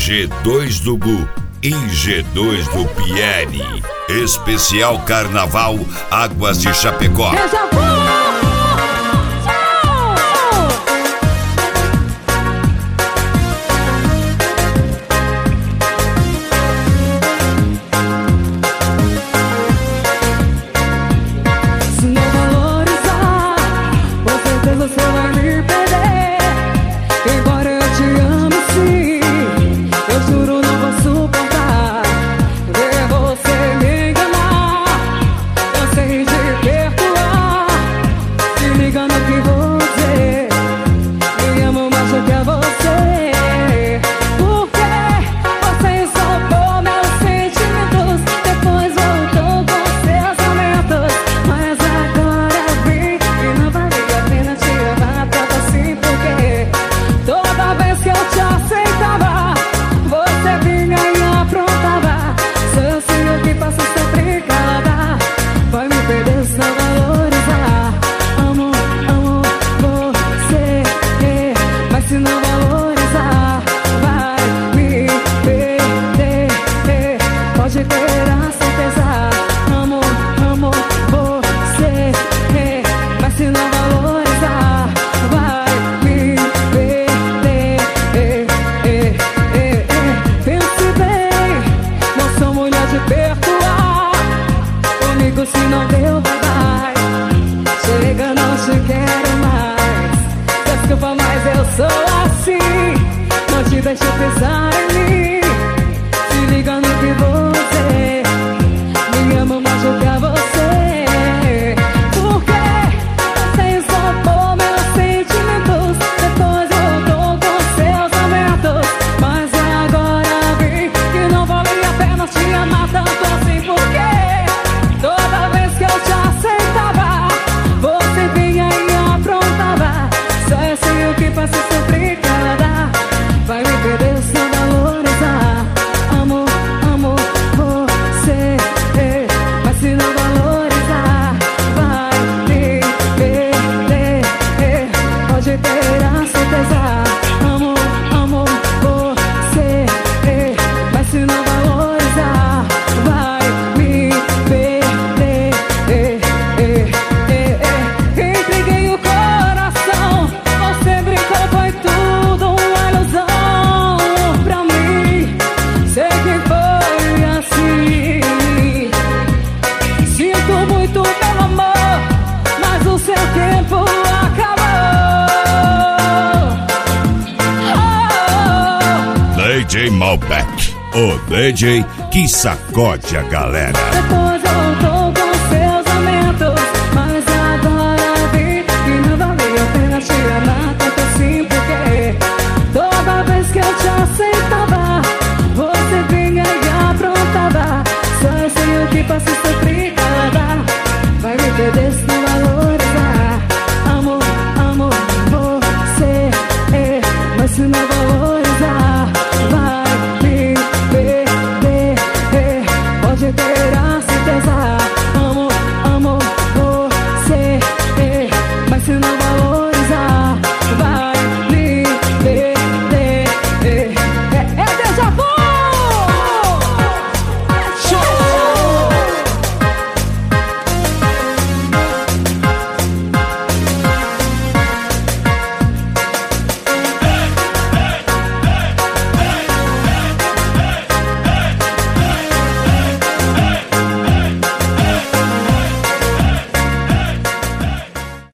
G2 do Gu e G2 do Pierre. Especial Carnaval Águas de Chapecó. Se não deu, vai. Chega, não te quero mais. Desculpa, mas eu sou assim. Não te deixo pensar em mim. Se liga no que você me ama mais do que a você. Porque você escapou meus sentimentos. Depois voltou com seus aumentos. Mas agora vi que não vale a pena te amar tanto assim. Porque toda vez que eu te aceitava, você vinha e aprontava. Só eu sei o que faço sempre cada. Vai me perder se não valorizar. Amo, amo você. Mas se não valorizar, vai me perder. Pode ter a certeza. Amo, amo você. Mas se não valorizar, vai me perder. Entreguei o coração, você brincou, foi tudo uma ilusão pra mim. Sei que foi assim. Sinto muito pelo amor, mas o seu tempo acabou. DJ Malbec, o DJ que sacode a galera. Depois eu tô